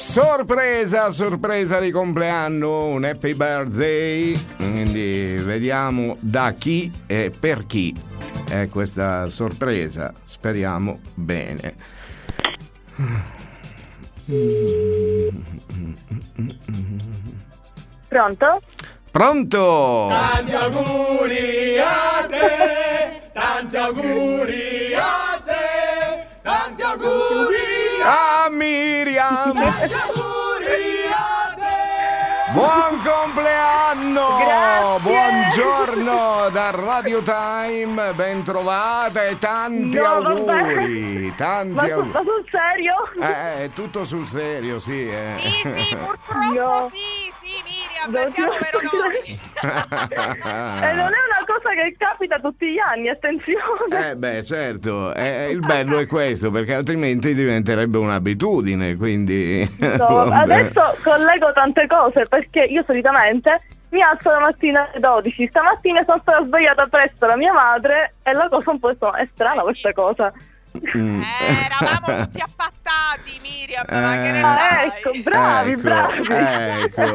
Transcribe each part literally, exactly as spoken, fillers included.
sorpresa, sorpresa di compleanno, un happy birthday. Quindi vediamo da chi e per chi è questa sorpresa. Speriamo bene. Pronto? Pronto? Tanti auguri a te, tanti auguri a te, tanti auguri a Miriam. Tanti auguri a te. Buon compleanno! Grazie. Buongiorno da Radio Time, ben trovata e tanti No, auguri! vabbè. Tanti Ma, su, auguri! ma sul serio? Eh, è tutto sul serio, sì. Eh. Sì, sì, purtroppo No. sì, sì, Miriam, Non siamo ti- vero noi. E non è una cosa che capita tutti gli anni, attenzione. Eh beh, certo, eh, il bello è questo, perché altrimenti diventerebbe un'abitudine, quindi... No, vabbè. adesso collego tante cose perché io solitamente mi alzo la mattina alle dodici. Stamattina sono stata svegliata presto da mia madre e la cosa un po' insomma, è strana questa cosa. Mm. Eh, eravamo tutti appattati, Miriam, ma che ne Eh. Ah, sai? ecco, bravi, Ecco, bravi. ecco.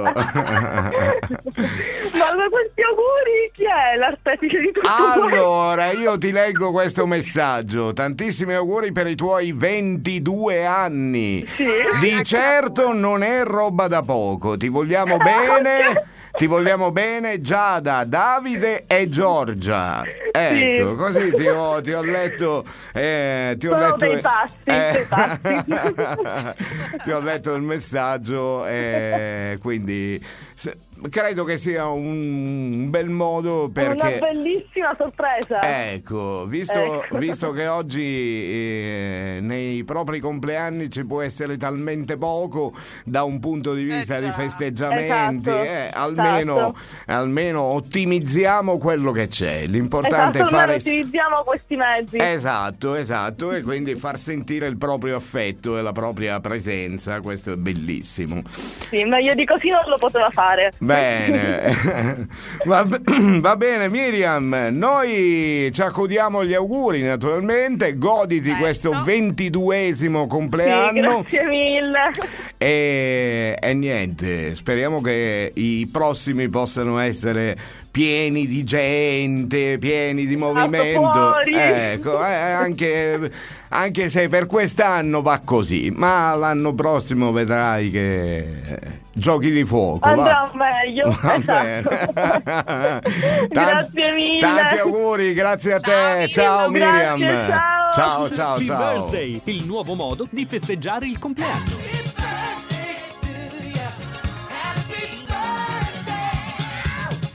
Ma con questi auguri chi è l'artefice di tutto questo? Allora, io ti leggo questo messaggio. Tantissimi auguri per i tuoi ventidue anni. Sì. Di certo non è roba da poco. Ti vogliamo bene. Ti vogliamo bene, Giada, Davide e Giorgia. Ecco, Sì. così ti ho, ti ho letto. Eh, ti ho Sono letto dei pazzi, dei pazzi. ti ho letto il messaggio, e quindi se- credo che sia un bel modo perché. Una bellissima sorpresa. Ecco, visto, Ecco. visto che oggi eh, nei propri compleanni ci può essere talmente poco da un punto di vista Eh di già. festeggiamenti, Esatto, eh, almeno, esatto. almeno ottimizziamo quello che c'è. L'importante Esatto, è fare. almeno utilizziamo questi mezzi. Esatto, esatto, e quindi far sentire il proprio affetto e la propria presenza, questo è bellissimo. Sì, meglio di così non lo poteva fare. Bene, va, va bene Miriam, noi ci accodiamo gli auguri naturalmente, goditi Certo. questo ventiduesimo Sì, compleanno grazie mille. e, e niente, speriamo che i prossimi possano essere pieni di gente, pieni di movimento, fuori. ecco, eh, anche, anche se per quest'anno va così, ma l'anno prossimo vedrai che giochi di fuoco. Andrà va. meglio. Va Esatto. bene. Grazie mille. Tanti auguri, grazie a te. Ciao, Ciao Miriam. Miriam. Grazie, ciao. Ciao, ciao, Happy ciao. Birthday, il nuovo modo di festeggiare il compleanno.